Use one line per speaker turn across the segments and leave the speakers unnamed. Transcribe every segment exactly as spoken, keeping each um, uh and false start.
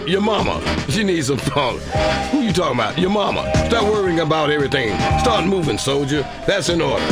Your mama. She needs some funk. Who you talking about? Your mama. Stop worrying about everything. Start moving, soldier. That's in order.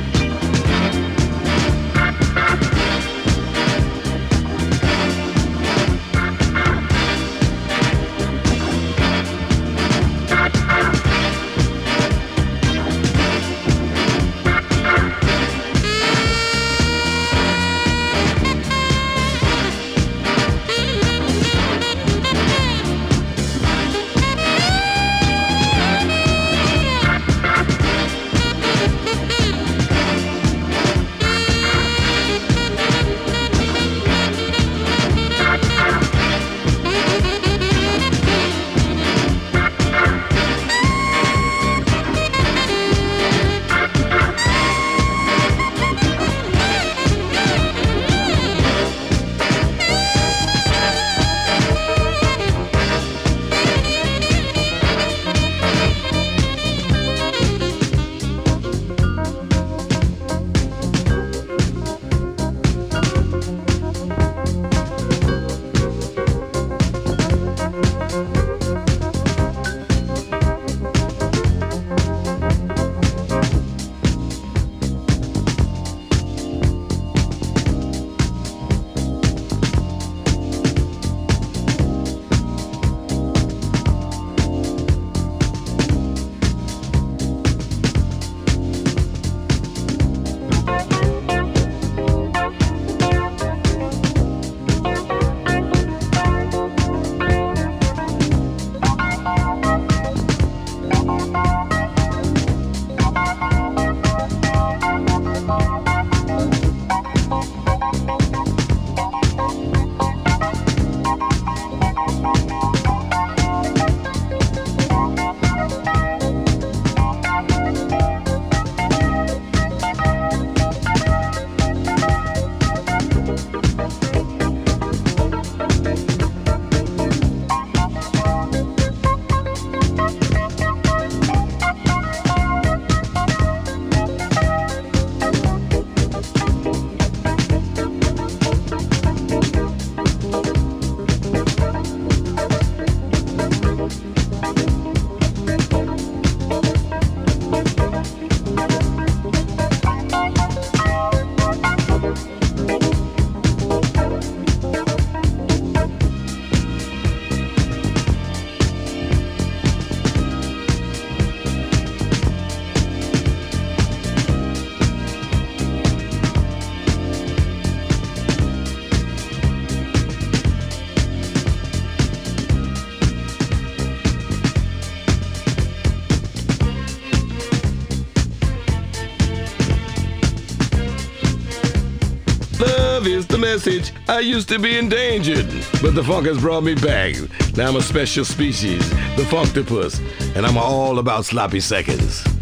Love is the message. I used to be endangered, but the funk has brought me back. Now I'm a special species, the funktopus, and I'm all about sloppy seconds.